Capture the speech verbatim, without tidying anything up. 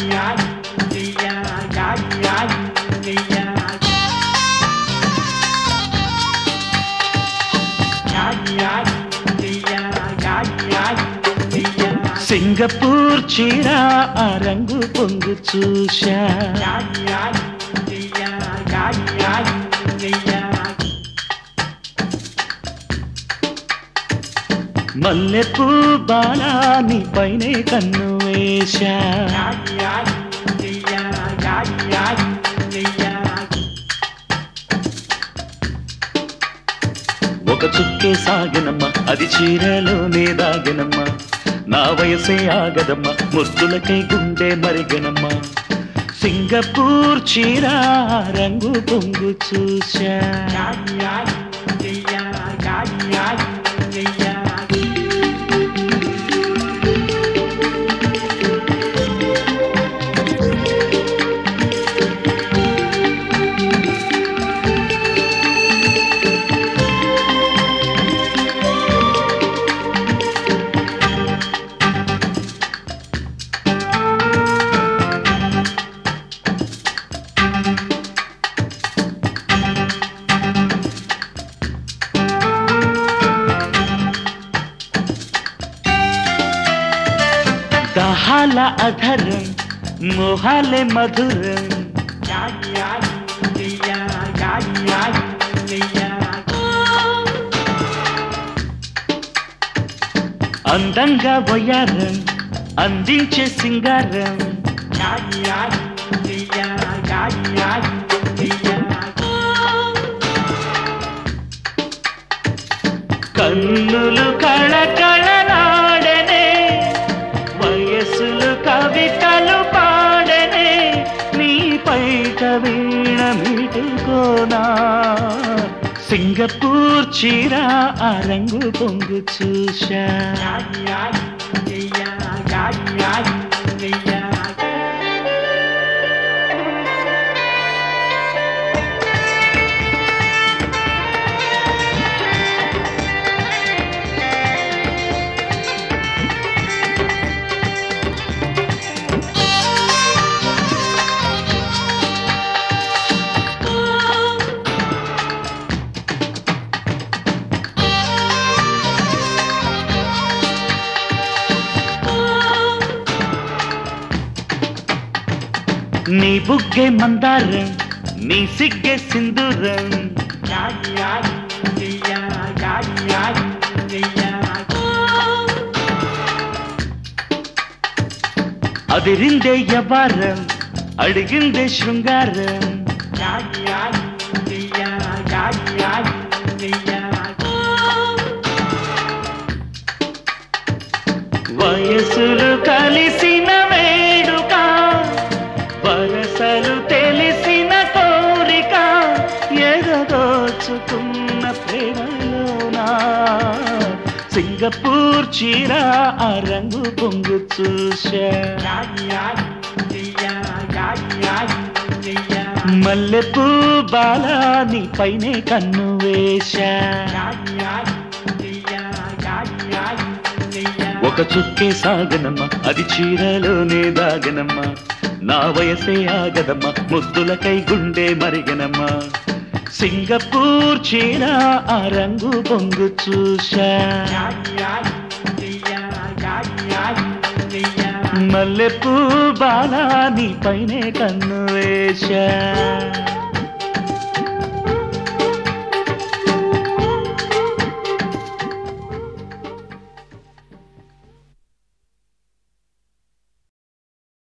Singapore చీర ఆ రంగు పొంగు చూశా మల్లెపూ బాలా నీ పైనే కన్ను వేశా ఒక చుక్కే సాగనమ్మ అది చీరలోనే దాగనమ్మ నా వయసే ఆగదమ్మ ముద్దులకై గుండె మరిగనమ్మ సింగపూర్ చీర రంగు పొంగు చూశా దహాల అధరం మోహాలే మధురం అందంగా వయారం అందించే సింగారం కన్నులు కళకళలాడనే వయస్సులు కవితలు పాడనే నీ పైట వీణ మీటుకోనా సింగపూర్ చీర ఆ రంగు పొంగు చూశా నీ బుగ్గే మందారం నీ సిగ్గే సింధూరం అదిరిందే యవారం అడిగిందే శృంగారం వయసులు కలిసిన వేడుక వరసలు తెలిసిన కోరిక ఎగదోచుకున్న ప్రేమలోనా సింగపూర్ చీర ఆ రంగు పొంగు చూశా మల్లెపూ బాలా నీ పైనే కన్ను వేశా ఒక చుక్కే సాగనమ్మ అది చీరలోనే దాగనమ్మ నా వయసే ఆగదమ్మ ముద్దులకై గుండె మరిగనమ్మ సింగపూర్ చీర ఆ రంగు పొంగు చూశా మల్లెపూ బాలా నీ పైనే కన్ను వేశా